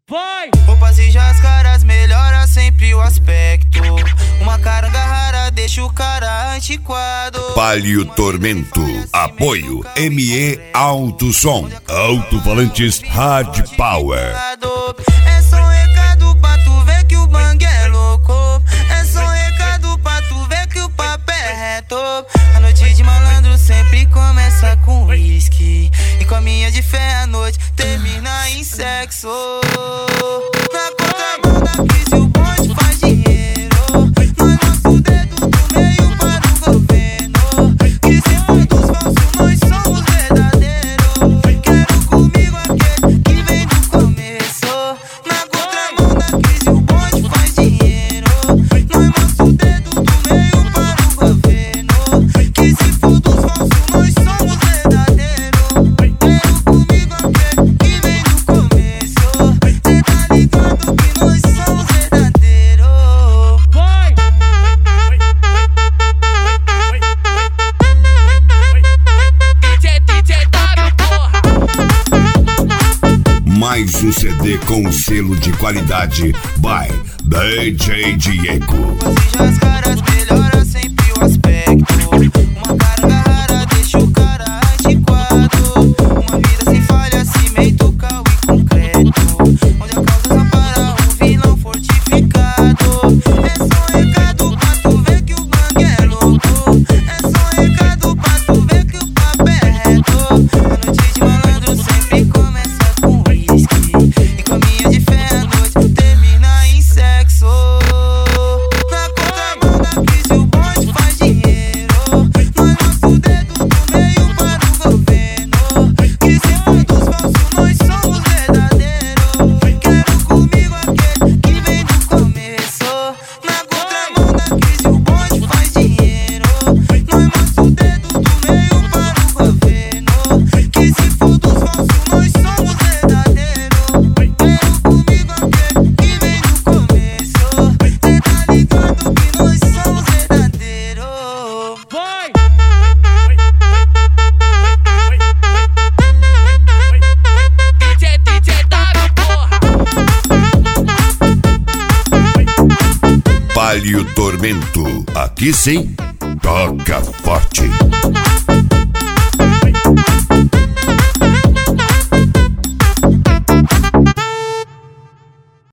Vai! Roupas e as caras melhora sempre o aspecto. Uma caranga rara deixa o cara antiquado. Palio Tormento. Apoio ME Alto Som. Alto-falantes Hard Power. É só um recado pra tu ver que o bang é louco. É só um recado pra tu ver que o papo é reto. A noite de malandro sempre começa com whisky. E com a minha de fé a noite termina em sexo. Na contramão da crise o bonde faz dinheiro. Nós mostra o dedo do meio para o governo. Que se for dos falsos nós somos verdadeiros. Quero comigo aquele que vem do começo. Na contramão da crise o bonde faz dinheiro. Nós mostra o dedo do meio para o governo. Que se for dos falsos nós somos verdadeiros. Quero comigo aquele que vem do começo. Cê tá ligado que nós somos verdadeiros. Vai! DJ W, porra! Mais um CD com selo de qualidade by DJ Diego. E as caras melhora sempre o aspecto. Uma carga rara deixa o cara antiquado. Uma vida sem falha, cimento, cal e concreto. Onde a causa desampara o vilão fortificado. É só um recado pra tu ver que o bang é louco. É só um recado pra tu ver que o papo é reto. A noite de malandro sempre começa com whisky. E com a minha de fé a noite termina em sexo. Na contramão da crise o bonde faz dinheiro. Nós mostra o dedo do meio para o governo. Que se for dos falsos nós somos verdadeiros. Quero comigo aquele que vem do começo. Na contramão da crise o bonde faz dinheiro. Nós mostra o dedo do meio para o governo. Que se for dos falsos nós somos verdadeiros. Quero comigo aquele que vem do começo. Cê tá ligado que nós somos verdadeiros. Vai! DJ W, porra! Palio Tormento. Aqui sim, toca forte.